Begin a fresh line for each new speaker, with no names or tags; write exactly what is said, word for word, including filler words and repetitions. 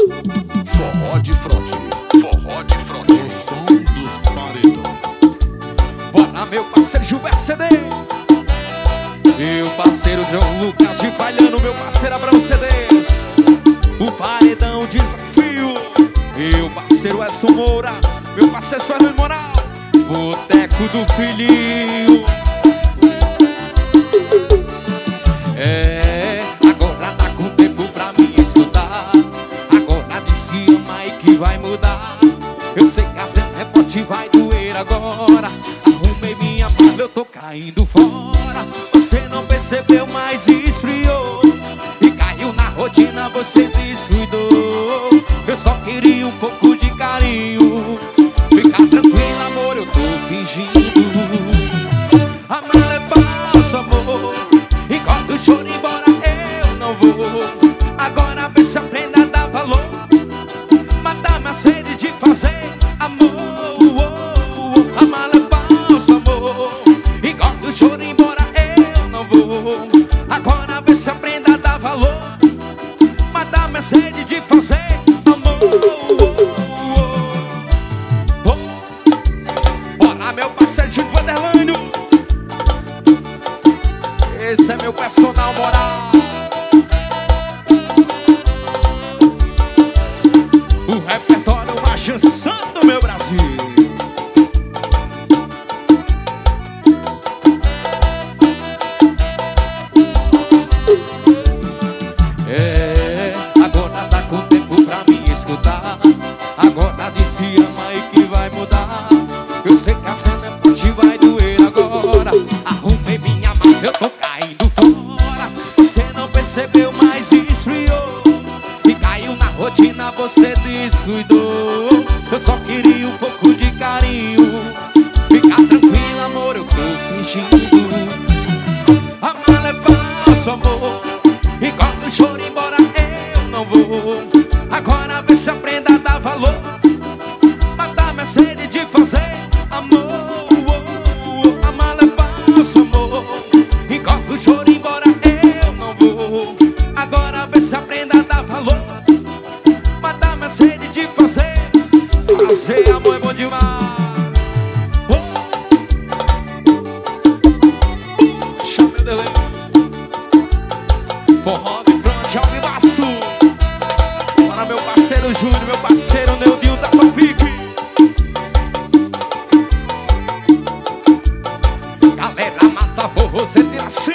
Forró de fronte, forró de fronte, o som dos paredões.
Bora, meu parceiro Gilberto C D, meu parceiro João Lucas de Palhano, meu parceiro Abrão C Ds, o Paredão Desafio, meu parceiro Edson Moura, meu parceiro Fernando Moral, Boteco do Filhinho. É, agora tá com tempo pra me escutar. Agora diz que ama e que vai mudar. Eu sei que a cena é forte, vai doer agora. Arrumei minha mala, eu tô caindo fora. Você não percebeu, mas esfriou e caiu na rotina, você descuidou. Eu só queria um pouco de carinho. Fica tranquilo, amor, eu tô fingindo. A mala é falsa, amor. Enquanto o choro embora, eu não vou. Agora vê se aprenda a dar valor. Matar minha sede de fazer amor. A mala é falsa, amor. Enquanto o choro embora, eu não vou. Agora vê se aprenda a dar valor. Matar minha sede de fazer amor. Bora, meu parceiro de Vanderlânio. Esse é meu personal moral. O repertório Marchan Santo, meu Brasil. É, agora tá com tempo pra me escutar. Agora disse ama e que vai mudar. Eu sei que a cena é forte, vai doer agora. Arrumei minha mão, eu tô caindo fora. Você não percebeu, mas esfriou e caiu na rotina, você descuidou. Eu só queria um pouco de carinho. Fica tranquilo, amor, eu tô fingindo. A mala é falso, amor. E quando o choro embora, eu não vou. Agora vê se aprenda a dar valor. Matar minha sede de fazer amor. A mala é falso, amor. E quando o choro embora, eu não vou. Agora vê se aprenda a dar valor. Matar minha sede de fazer. Fazer amor é bom demais. Puxa, meu Deus. Forró de fronte ao vivaço. Para meu parceiro Júnior, meu parceiro Neudinho da Topique. Galera, massa, forró, você tira assim.